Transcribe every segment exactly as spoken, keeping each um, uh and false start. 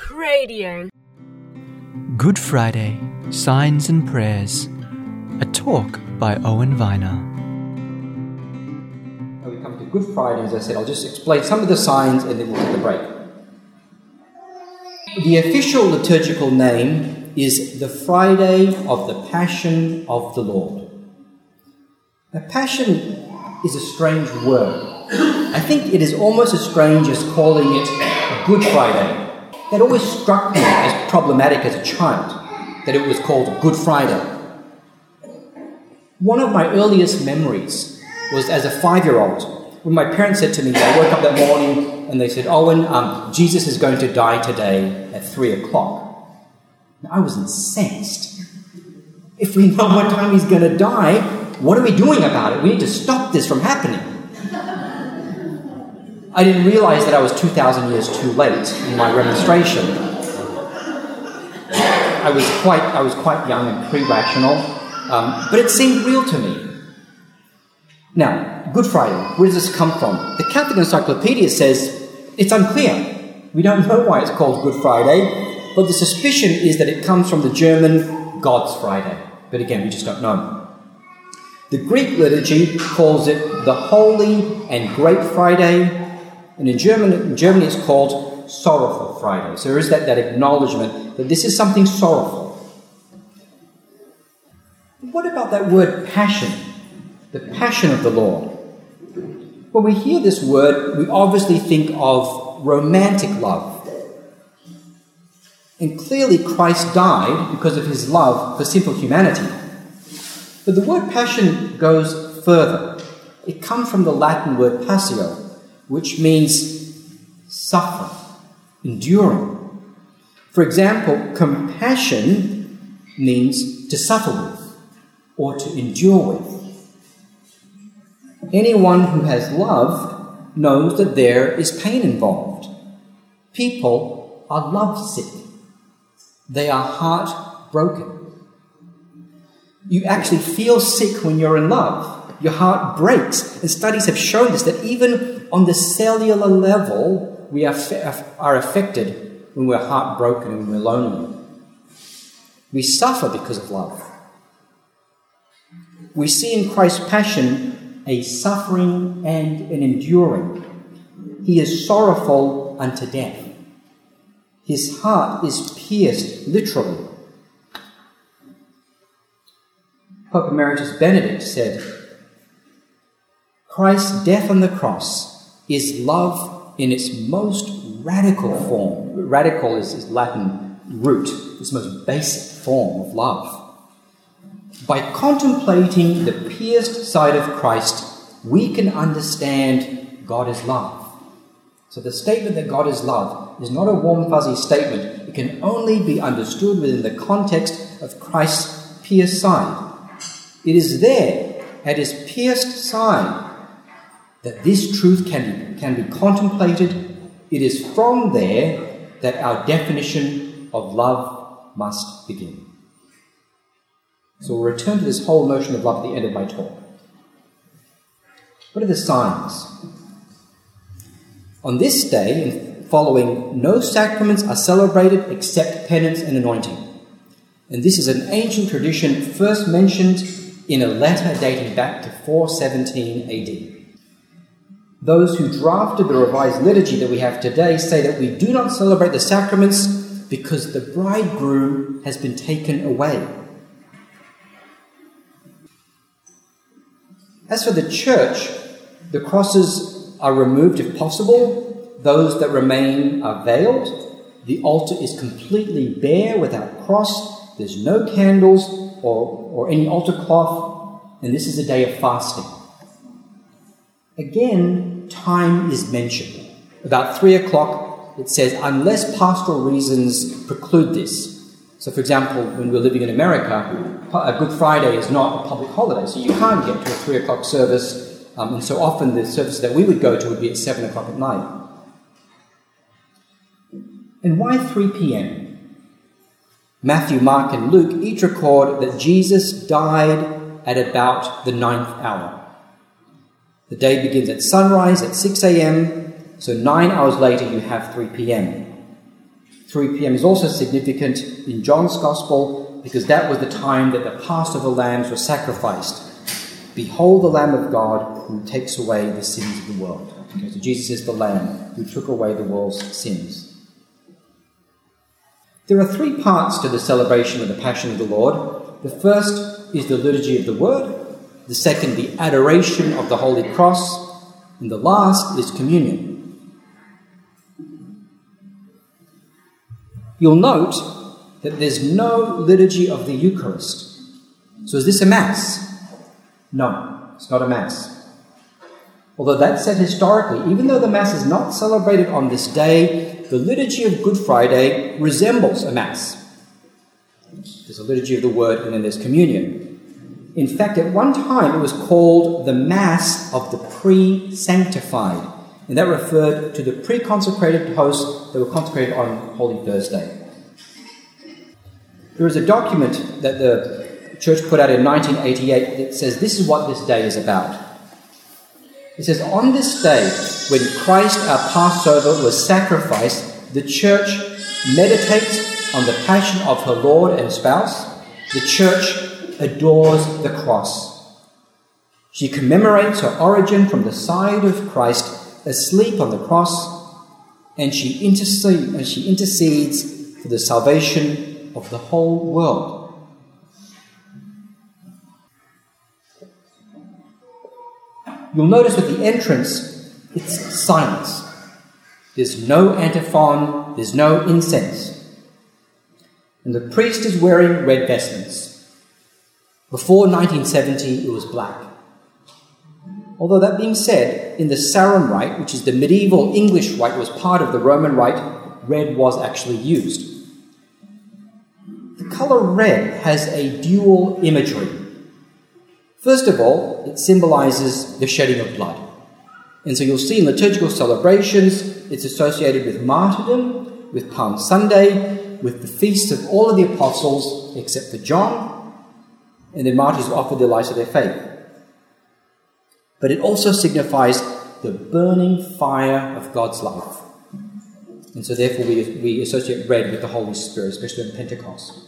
Radio. Good Friday, Signs and Prayers. A talk by Owen Viner. When we come to Good Friday, as I said, I'll just explain some of the signs and then we'll take a break. The official liturgical name is the Friday of the Passion of the Lord. Now, passion is a strange word. I think it is almost as strange as calling it Good Friday. That always struck me as problematic as a child, that it was called Good Friday. One of my earliest memories was as a five-year-old, when my parents said to me, I woke up that morning and they said, Owen, um, Jesus is going to die today at three o'clock. Now, I was incensed. If we know what time he's going to die, what are we doing about it? We need to stop this from happening. I didn't realize that I was two thousand years too late in my remonstration. I was quite, I was quite young and pre-rational, um, but it seemed real to me. Now, Good Friday, where does this come from? The Catholic Encyclopedia says it's unclear. We don't know why it's called Good Friday, but the suspicion is that it comes from the German God's Friday. But again, we just don't know. The Greek liturgy calls it the Holy and Great Friday, and in German, in Germany it's called Sorrowful Friday. So there is that, that acknowledgement that this is something sorrowful. What about that word passion? The passion of the Lord. When we hear this word, we obviously think of romantic love. And clearly Christ died because of his love for simple humanity. But the word passion goes further. It comes from the Latin word passio, which means suffering, enduring. For example, compassion means to suffer with or to endure with. Anyone who has loved knows that there is pain involved. People are lovesick. They are heartbroken. You actually feel sick when you're in love. Your heart breaks. And studies have shown this, that even on the cellular level, we are, are affected when we're heartbroken and when we're lonely. We suffer because of love. We see in Christ's passion a suffering and an enduring. He is sorrowful unto death. His heart is pierced literally. Pope Emeritus Benedict said, Christ's death on the cross is love in its most radical form. Radical is his Latin root, its most basic form of love. By contemplating the pierced side of Christ, we can understand God is love. So the statement that God is love is not a warm, fuzzy statement. It can only be understood within the context of Christ's pierced side. It is there, at his pierced side, that this truth can be, can be contemplated. It is from there that our definition of love must begin. So we'll return to this whole notion of love at the end of my talk. What are the signs? On this day and following, no sacraments are celebrated except penance and anointing. And this is an ancient tradition first mentioned in a letter dating back to four seventeen A D. Those who drafted the revised liturgy that we have today say that we do not celebrate the sacraments because the bridegroom has been taken away. As for the church, the crosses are removed if possible. Those that remain are veiled. The altar is completely bare without cross. There's no candles or, or any altar cloth. And this is a day of fasting. Again, time is mentioned. About three o'clock, it says, unless pastoral reasons preclude this. So, for example, when we're living in America, a Good Friday is not a public holiday, so you can't get to a three o'clock service, um, and so often the service that we would go to would be at seven o'clock at night. And why three p.m.? Matthew, Mark, and Luke each record that Jesus died at about the ninth hour. The day begins at sunrise at six a.m., so nine hours later you have three p.m. three p.m. is also significant in John's Gospel because that was the time that the Passover lambs were sacrificed. Behold the Lamb of God who takes away the sins of the world. Okay, so Jesus is the Lamb who took away the world's sins. There are three parts to the celebration of the Passion of the Lord. The first is the liturgy of the Word. The second, the adoration of the Holy Cross. And the last is communion. You'll note that there's no liturgy of the Eucharist. So is this a Mass? No, it's not a Mass. Although that's said historically, even though the Mass is not celebrated on this day, the liturgy of Good Friday resembles a Mass. There's a liturgy of the Word and then there's communion. In fact, at one time it was called the Mass of the pre-sanctified, and that referred to the pre-consecrated hosts that were consecrated on Holy Thursday. There is a document that the Church put out in nineteen eighty-eight that says this is what this day is about. It says, on this day, when Christ our Passover was sacrificed, the Church meditates on the passion of her Lord and spouse. The Church adores the cross. She commemorates her origin from the side of Christ asleep on the cross, and she intercedes, and she intercedes for the salvation of the whole world. You'll notice with the entrance, it's silence. There's no antiphon, there's no incense. And the priest is wearing red vestments. Before nineteen seventy, it was black. Although that being said, in the Sarum Rite, which is the medieval English rite, was part of the Roman Rite, red was actually used. The colour red has a dual imagery. First of all, it symbolises the shedding of blood. And so you'll see in liturgical celebrations, it's associated with martyrdom, with Palm Sunday, with the feasts of all of the apostles except for John, and the martyrs who offered their lives for their faith. But it also signifies the burning fire of God's love. And so therefore we, we associate red with the Holy Spirit, especially on Pentecost.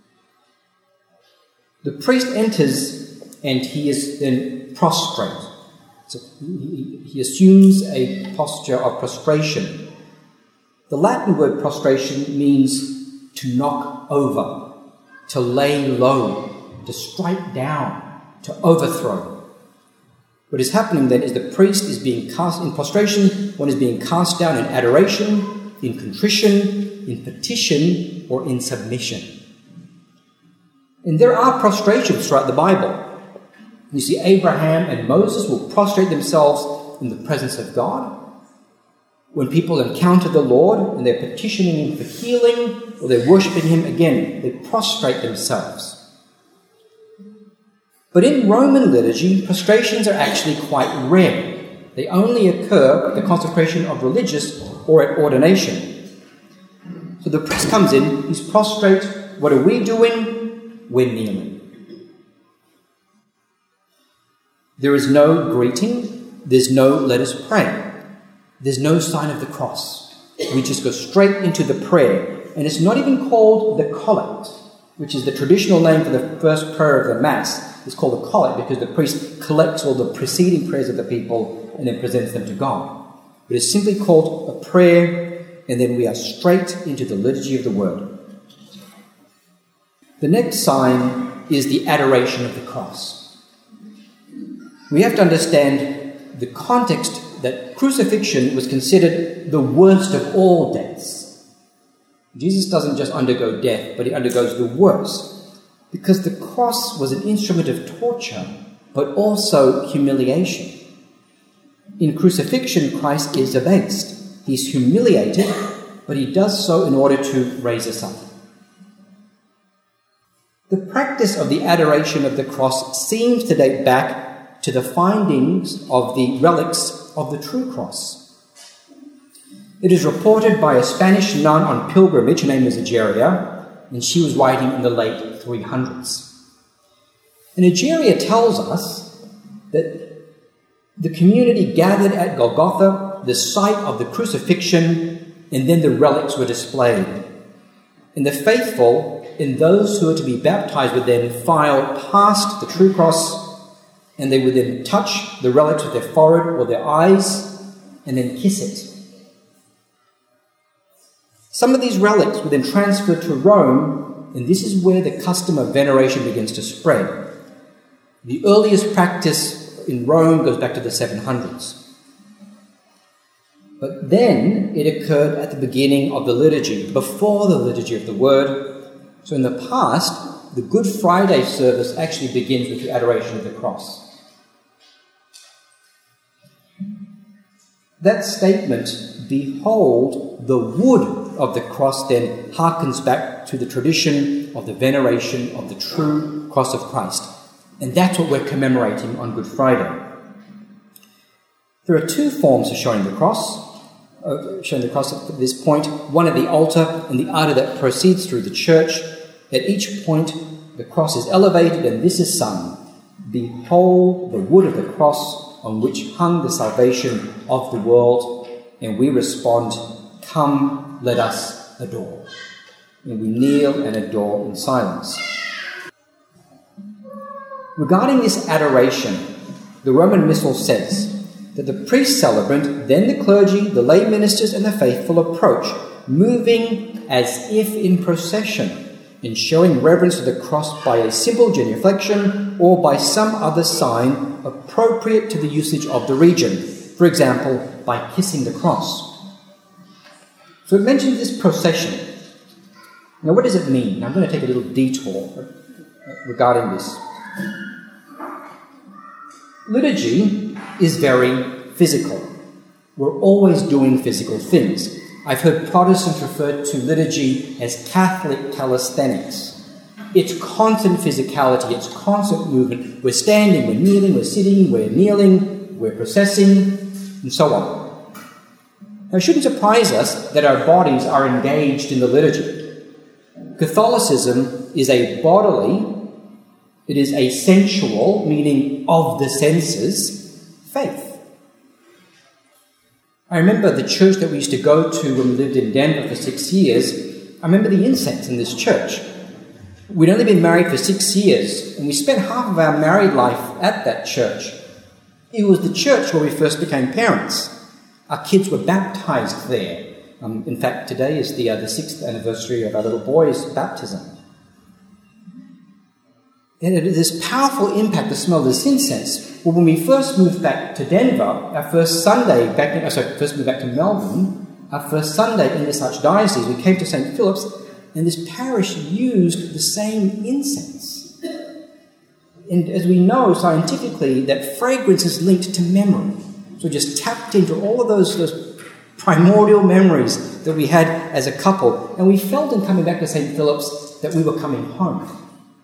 The priest enters and he is then prostrate. So he, he assumes a posture of prostration. The Latin word prostration means to knock over, to lay low, to strike down, to overthrow. What is happening then is the priest is being cast in prostration, one is being cast down in adoration, in contrition, in petition, or in submission. And there are prostrations throughout the Bible. You see Abraham and Moses will prostrate themselves in the presence of God. When people encounter the Lord and they're petitioning Him for healing or they're worshipping Him, again, they prostrate themselves. But in Roman liturgy, prostrations are actually quite rare. They only occur at the consecration of religious or at ordination. So the priest comes in, he's prostrate. What are we doing? We're kneeling. There is no greeting. There's no let us pray. There's no sign of the cross. We just go straight into the prayer. And it's not even called the collect, which is the traditional name for the first prayer of the Mass. It's called a collect because the priest collects all the preceding prayers of the people and then presents them to God. But it's simply called a prayer, and then we are straight into the liturgy of the Word. The next sign is the adoration of the cross. We have to understand the context that crucifixion was considered the worst of all deaths. Jesus doesn't just undergo death, but he undergoes the worst. Because the cross was an instrument of torture, but also humiliation. In crucifixion, Christ is abased. He's humiliated, but he does so in order to raise us up. The practice of the adoration of the cross seems to date back to the findings of the relics of the true cross. It is reported by a Spanish nun on pilgrimage, her name is Egeria, and she was writing in the late three hundreds. And Egeria tells us that the community gathered at Golgotha, the site of the crucifixion, and then the relics were displayed. And the faithful and those who are to be baptized would then file past the true cross, and they would then touch the relics with their forehead or their eyes and then kiss it. Some of these relics were then transferred to Rome, and this is where the custom of veneration begins to spread. The earliest practice in Rome goes back to the seven hundreds. But then it occurred at the beginning of the liturgy, before the liturgy of the Word. So in the past, the Good Friday service actually begins with the adoration of the cross. That statement, behold the wood of the cross, then harkens back to the tradition of the veneration of the true cross of Christ. And that's what we're commemorating on Good Friday. There are two forms of showing the cross, uh, showing the cross at this point, one at the altar and the other that proceeds through the church. At each point, the cross is elevated and this is sung, behold the wood of the cross on which hung the salvation of the world. And we respond, come, let us adore. And we kneel and adore in silence. Regarding this adoration, the Roman Missal says that the priest celebrant, then the clergy, the lay ministers, and the faithful approach, moving as if in procession, in showing reverence to the cross by a simple genuflection or by some other sign appropriate to the usage of the region, for example, by kissing the cross. So it mentions this procession. Now, what does it mean? I'm going to take a little detour regarding this. Liturgy is very physical. We're always doing physical things. I've heard Protestants refer to liturgy as Catholic calisthenics. It's constant physicality, it's constant movement. We're standing, we're kneeling, we're sitting, we're kneeling, we're processing, and so on. Now, it shouldn't surprise us that our bodies are engaged in the liturgy. Catholicism is a bodily, it is a sensual, meaning of the senses, faith. I remember the church that we used to go to when we lived in Denver for six years. I remember the incense in this church. We'd only been married for six years, and we spent half of our married life at that church. It was the church where we first became parents. Our kids were baptized there. Um, in fact, today is the, uh, the sixth anniversary of our little boy's baptism. And it is this powerful impact, the smell of this incense. Well, when we first moved back to Denver, our first Sunday back, in, sorry, first moved back to Melbourne, our first Sunday in this archdiocese, we came to Saint Philip's, and this parish used the same incense. And as we know scientifically, that fragrance is linked to memory. So we just tapped into all of those, those primordial memories that we had as a couple, and we felt in coming back to Saint Philip's that we were coming home.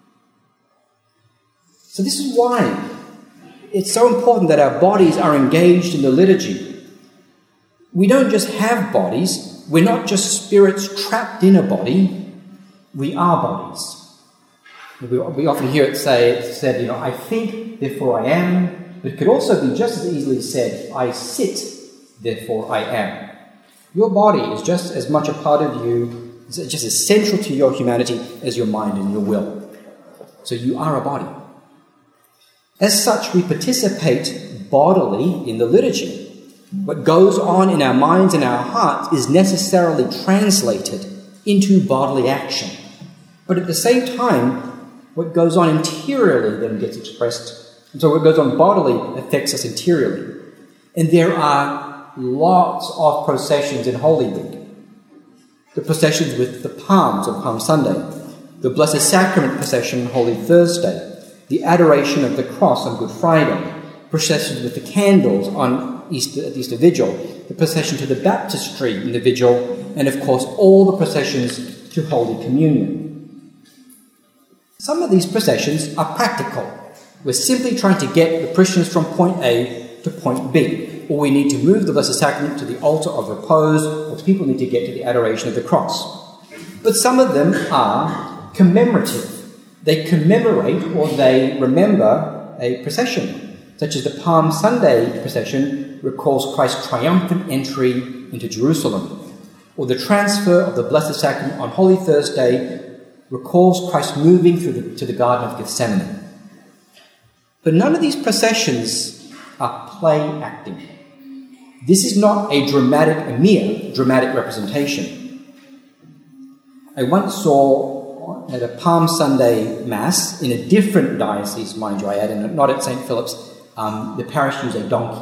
So this is why it's so important that our bodies are engaged in the liturgy. We don't just have bodies. We're not just spirits trapped in a body. We are bodies. We, we often hear it say, said, you know, I think, therefore I am. But it could also be just as easily said, I sit, therefore I am. Your body is just as much a part of you, it's just as central to your humanity as your mind and your will. So you are a body. As such, we participate bodily in the liturgy. What goes on in our minds and our hearts is necessarily translated into bodily action. But at the same time, what goes on interiorly then gets expressed. And so what goes on bodily affects us interiorly. And there are lots of processions in Holy Week. The processions with the palms on Palm Sunday, the Blessed Sacrament procession on Holy Thursday, the adoration of the cross on Good Friday, processions with the candles on Easter, at Easter Vigil, the procession to the baptistry in the Vigil, and of course all the processions to Holy Communion. Some of these processions are practical. We're simply trying to get the Christians from point A to point B, or we need to move the Blessed Sacrament to the altar of repose, or people need to get to the adoration of the cross. But some of them are commemorative. They commemorate or they remember a procession, such as the Palm Sunday procession recalls Christ's triumphant entry into Jerusalem, or the transfer of the Blessed Sacrament on Holy Thursday recalls Christ moving through the, to the Garden of Gethsemane. But none of these processions are play acting. This is not a dramatic, a mere dramatic representation. I once saw at a Palm Sunday Mass in a different diocese, mind you, I add, and not at Saint Philip's, um, the parish used a donkey.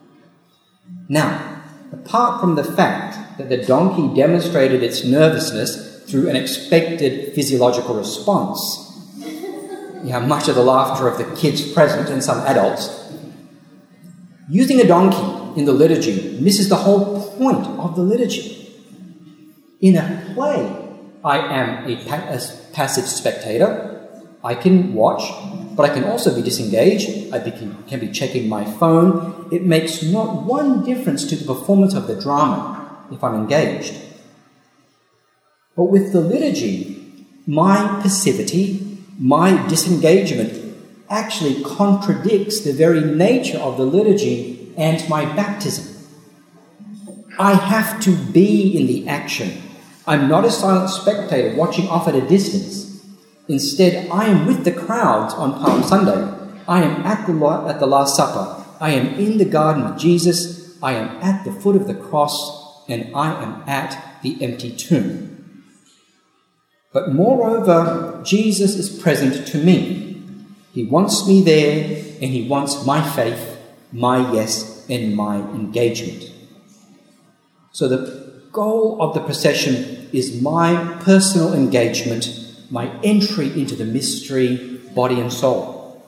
Now, apart from the fact that the donkey demonstrated its nervousness through an expected physiological response, you have much of the laughter of the kids present and some adults, using a donkey in the liturgy misses the whole point of the liturgy. In a play, I am a, pa- a passive spectator. I can watch, but I can also be disengaged. I be, can be checking my phone. It makes not one difference to the performance of the drama if I'm engaged. But with the liturgy, my passivity, my disengagement actually contradicts the very nature of the liturgy and my baptism. I have to be in the action. I'm not a silent spectator watching off at a distance. Instead, I am with the crowds on Palm Sunday. I am at the, at the Last Supper. I am in the garden with Jesus. I am at the foot of the cross, and I am at the empty tomb. But moreover, Jesus is present to me. He wants me there, and he wants my faith, my yes, and my engagement. So the goal of the procession is my personal engagement, my entry into the mystery, body and soul.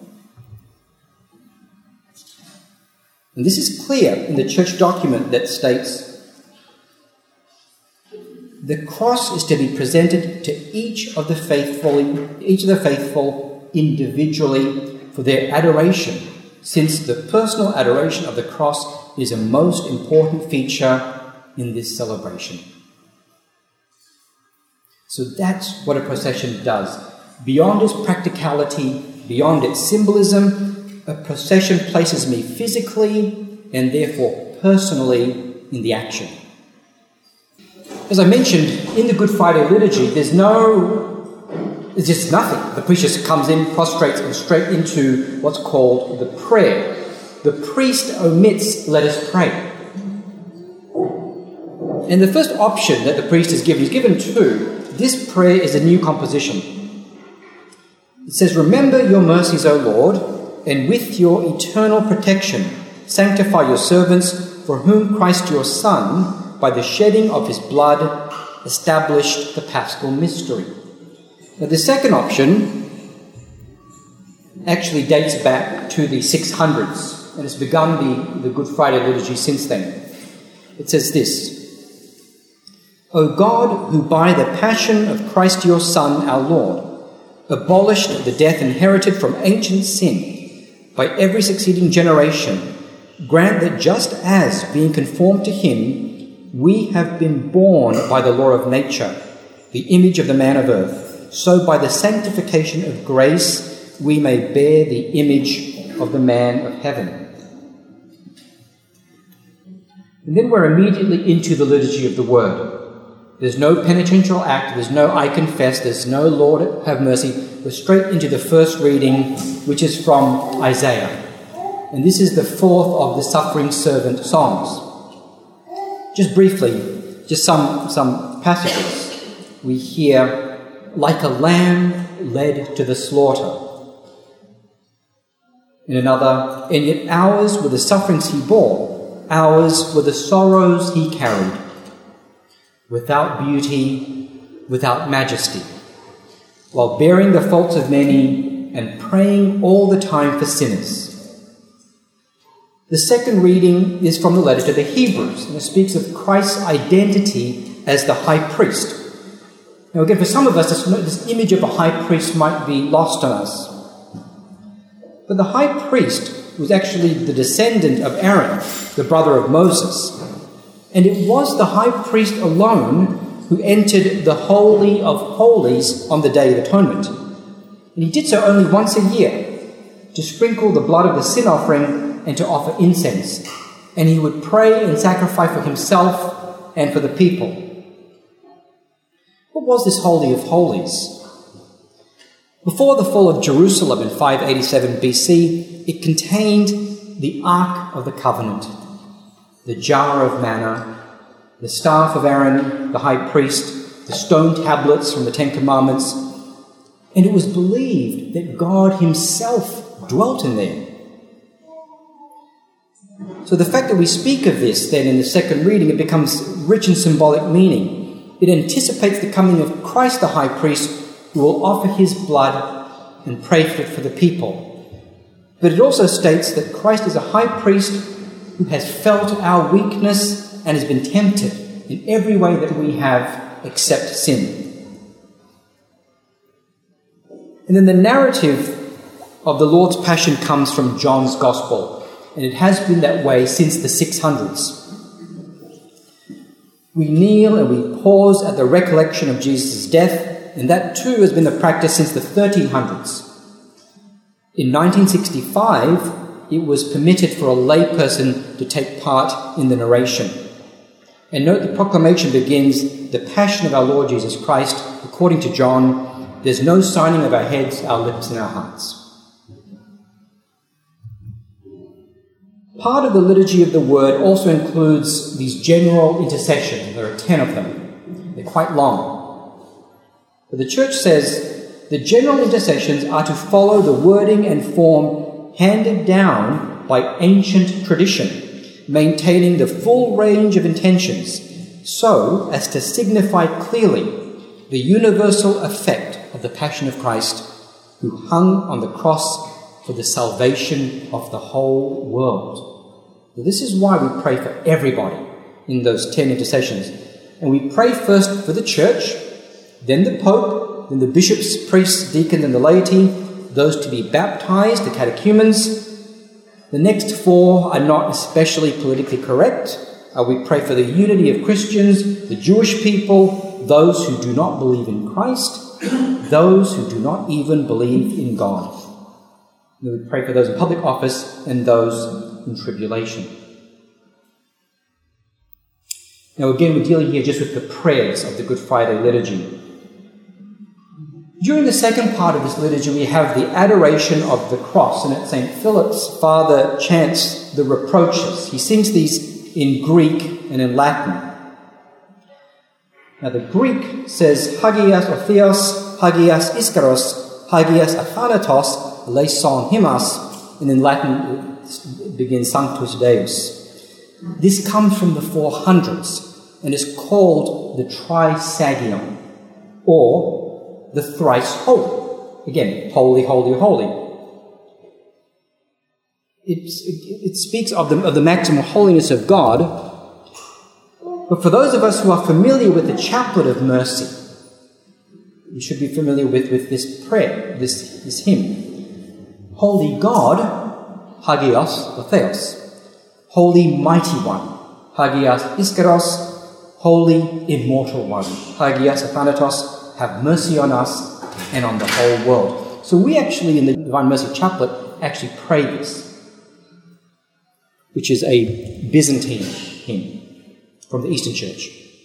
And this is clear in the church document that states, the cross is to be presented to each of the faithful, each of the faithful individually for their adoration, since the personal adoration of the cross is a most important feature in this celebration. So that's what a procession does. Beyond its practicality, beyond its symbolism, a procession places me physically and therefore personally in the action. As I mentioned, in the Good Friday liturgy, there's no, there's just nothing. The priest just comes in, prostrates, and straight into what's called the prayer. The priest omits, let us pray. And the first option that the priest is given, he's given two. This prayer is a new composition. It says, remember your mercies, O Lord, and with your eternal protection, sanctify your servants, for whom Christ your Son, by the shedding of his blood, established the Paschal mystery. Now, the second option actually dates back to the six hundreds, and has begun the, the Good Friday liturgy since then. It says this, O God, who by the passion of Christ your Son, our Lord, abolished the death inherited from ancient sin by every succeeding generation, grant that just as, being conformed to him, we have been born by the law of nature, the image of the man of earth, so by the sanctification of grace we may bear the image of the man of heaven. And then we're immediately into the liturgy of the word. There's no penitential act, there's no I confess, there's no Lord have mercy. We're straight into the first reading, which is from Isaiah. And this is the fourth of the suffering servant songs. Just briefly, just some, some passages. We hear, like a lamb led to the slaughter. In another, and yet ours were the sufferings he bore, ours were the sorrows he carried. Without beauty, without majesty, while bearing the faults of many and praying all the time for sinners. The second reading is from the letter to the Hebrews, and it speaks of Christ's identity as the high priest. Now again, for some of us, this, this image of a high priest might be lost on us. But the high priest was actually the descendant of Aaron, the brother of Moses. And it was the high priest alone who entered the Holy of Holies on the Day of Atonement. And he did so only once a year, to sprinkle the blood of the sin offering and to offer incense. And he would pray and sacrifice for himself and for the people. What was this Holy of Holies? Before the fall of Jerusalem in five eighty-seven B C, it contained the Ark of the Covenant, the jar of manna, the staff of Aaron, the high priest, the stone tablets from the Ten Commandments, and it was believed that God himself dwelt in there. So the fact that we speak of this then in the second reading, it becomes rich in symbolic meaning. It anticipates the coming of Christ the high priest, who will offer his blood and pray for it for the people. But it also states that Christ is a high priest who has felt our weakness and has been tempted in every way that we have except sin. And then the narrative of the Lord's Passion comes from John's Gospel, and it has been that way since the six hundreds. We kneel and we pause at the recollection of Jesus' death, and that too has been the practice since the thirteen hundreds. In nineteen sixty-five, it was permitted for a layperson to take part in the narration. And note the proclamation begins, "The Passion of our Lord Jesus Christ, according to John, there's no signing of our heads, our lips, and our hearts." Part of the liturgy of the Word also includes these general intercessions. There are ten of them. They're quite long. But the Church says the general intercessions are to follow the wording and form handed down by ancient tradition, maintaining the full range of intentions, so as to signify clearly the universal effect of the Passion of Christ, who hung on the cross for the salvation of the whole world. So this is why we pray for everybody in those ten intercessions. And we pray first for the Church, then the Pope, then the bishops, priests, deacons, and the laity, those to be baptized, the catechumens. The next four are not especially politically correct. Uh, we pray for the unity of Christians, the Jewish people, those who do not believe in Christ, those who do not even believe in God. And we pray for those in public office and those in tribulation. Now again, we're dealing here just with the prayers of the Good Friday liturgy. During the second part of this liturgy, we have the adoration of the cross, and at Saint Philip's, Father chants the reproaches. He sings these in Greek and in Latin. Now the Greek says, Hagias o Theos, Hagias Iskaros, Hagias Athanatos, Leison Himas, and in Latin it begins Sanctus Deus. This comes from the four hundreds and is called the Trisagion, or the thrice holy. Again, holy, holy, holy. It, it, it speaks of the, of the maximum holiness of God. But for those of us who are familiar with the Chaplet of Mercy, you should be familiar with, with this prayer, this, this hymn. Holy God, Hagios o Theos. Holy Mighty One, Hagias Iskaros. Holy Immortal One, Hagias Athanatos. Have mercy on us and on the whole world. So we actually, in the Divine Mercy Chaplet, actually pray this, which is a Byzantine hymn from the Eastern Church.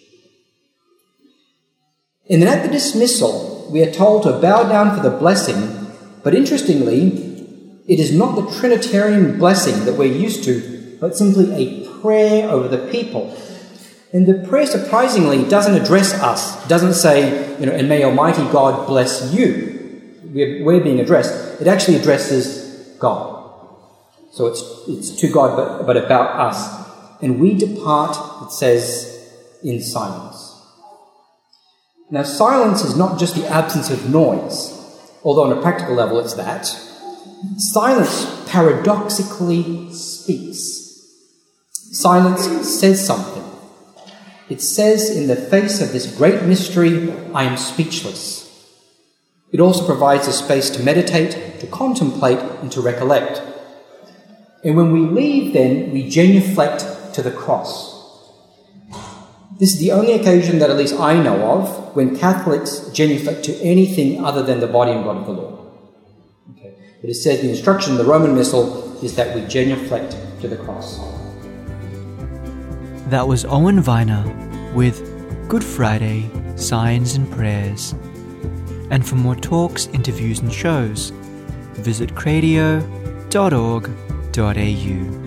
And then at the dismissal, we are told to bow down for the blessing, but interestingly, it is not the Trinitarian blessing that we're used to, but simply a prayer over the people. And the prayer, surprisingly, doesn't address us. It doesn't say, you know, and may Almighty God bless you. We're, we're being addressed. It actually addresses God. So it's it's to God, but, but about us. And we depart, it says, in silence. Now, silence is not just the absence of noise, although on a practical level it's that. Silence paradoxically speaks. Silence says something. It says, in the face of this great mystery, I am speechless. It also provides a space to meditate, to contemplate, and to recollect. And when we leave, then, we genuflect to the cross. This is the only occasion that at least I know of when Catholics genuflect to anything other than the body and blood of the Lord. Okay. But it says the instruction in the Roman Missal is that we genuflect to the cross. That was Owen Viner with Good Friday Signs and Prayers. And for more talks, interviews and shows, visit cradio dot org dot a u.